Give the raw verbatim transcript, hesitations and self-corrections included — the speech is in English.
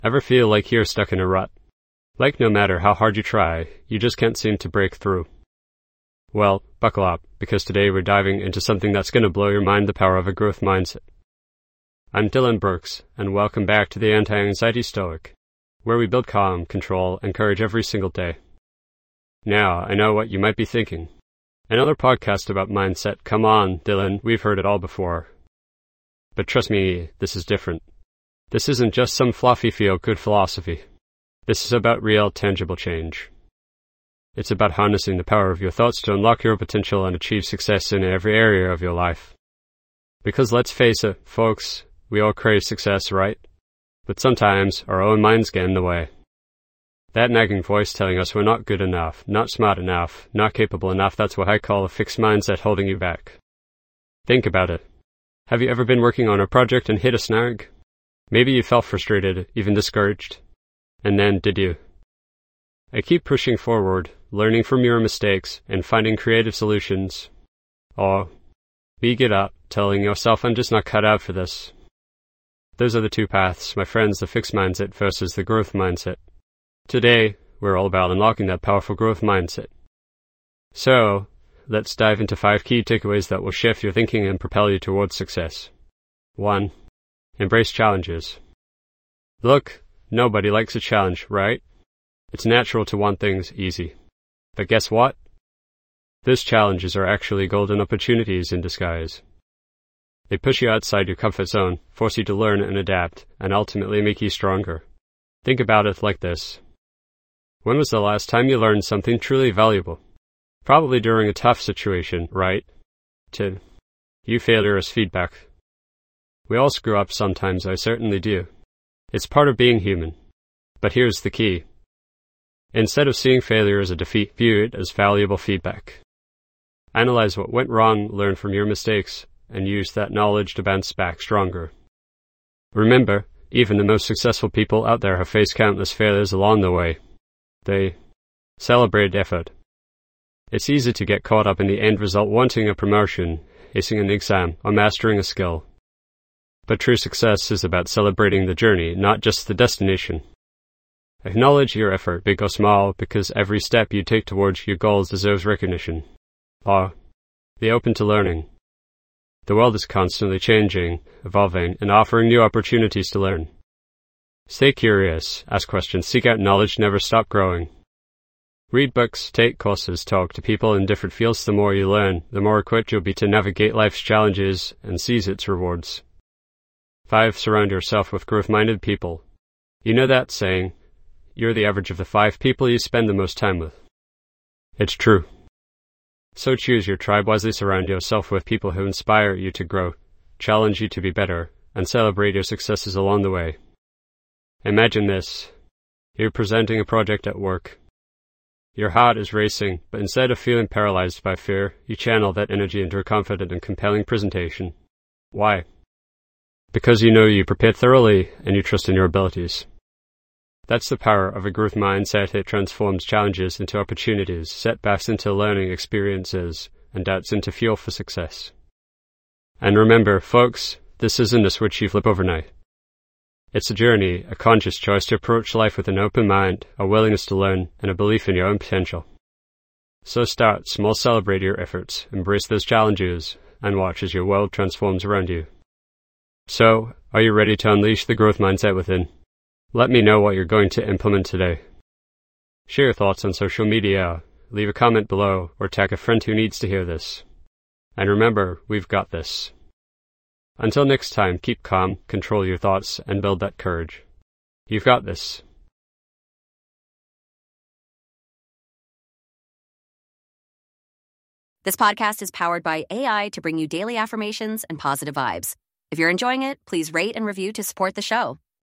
Ever feel like you're stuck in a rut? Like no matter how hard you try, you just can't seem to break through? Well, buckle up, because today we're diving into something that's going to blow your mind, the power of a growth mindset. I'm Dylan Brooks, and welcome back to the Anti-Anxiety Stoic, where we build calm, control, and courage every single day. Now, I know what you might be thinking. Another podcast about mindset? Come on, Dylan, we've heard it all before. But trust me, this is different. This isn't just some fluffy feel-good philosophy. This is about real, tangible change. It's about harnessing the power of your thoughts to unlock your potential and achieve success in every area of your life. Because let's face it, folks, we all crave success, right? But sometimes our own minds get in the way. That nagging voice telling us we're not good enough, not smart enough, not capable enough, that's what I call a fixed mindset holding you back. Think about it. Have you ever been working on a project and hit a snag? Maybe you felt frustrated, even discouraged. And then, did you? I keep pushing forward, learning from your mistakes, and finding creative solutions. Or, we get up, telling yourself, I'm just not cut out for this. Those are the two paths, my friends, the fixed mindset versus the growth mindset. Today, we're all about unlocking that powerful growth mindset. So, let's dive into five key takeaways that will shift your thinking and propel you towards success. One. Embrace challenges. Look, nobody likes a challenge, right? It's natural to want things easy. But guess what? Those challenges are actually golden opportunities in disguise. They push you outside your comfort zone, force you to learn and adapt, and ultimately make you stronger. Think about it like this. When was the last time you learned something truly valuable? Probably during a tough situation, right? Two. View failure as feedback. We all screw up sometimes, I certainly do. It's part of being human. But here's the key. Instead of seeing failure as a defeat, view it as valuable feedback. Analyze what went wrong, learn from your mistakes, and use that knowledge to bounce back stronger. Remember, even the most successful people out there have faced countless failures along the way. They celebrate effort. It's easy to get caught up in the end result, wanting a promotion, acing an exam, or mastering a skill. But true success is about celebrating the journey, not just the destination. Acknowledge your effort, big or small, because every step you take towards your goals deserves recognition. Or, be open to learning. The world is constantly changing, evolving, and offering new opportunities to learn. Stay curious, ask questions, seek out knowledge, never stop growing. Read books, take courses, talk to people in different fields. The more you learn, the more equipped you'll be to navigate life's challenges and seize its rewards. Five. Surround yourself with growth-minded people. You know that saying, you're the average of the five people you spend the most time with. It's true. So choose your tribe wisely, surround yourself with people who inspire you to grow, challenge you to be better, and celebrate your successes along the way. Imagine this. You're presenting a project at work. Your heart is racing, but instead of feeling paralyzed by fear, you channel that energy into a confident and compelling presentation. Why? Because you know you prepared thoroughly and you trust in your abilities. That's the power of a growth mindset. It transforms challenges into opportunities, setbacks into learning experiences, and doubts into fuel for success. And remember, folks, this isn't a switch you flip overnight. It's a journey, a conscious choice to approach life with an open mind, a willingness to learn, and a belief in your own potential. So start small, celebrate your efforts, embrace those challenges, and watch as your world transforms around you. So, are you ready to unleash the growth mindset within? Let me know what you're going to implement today. Share your thoughts on social media, leave a comment below, or tag a friend who needs to hear this. And remember, we've got this. Until next time, keep calm, control your thoughts, and build that courage. You've got this. This podcast is powered by A I to bring you daily affirmations and positive vibes. If you're enjoying it, please rate and review to support the show.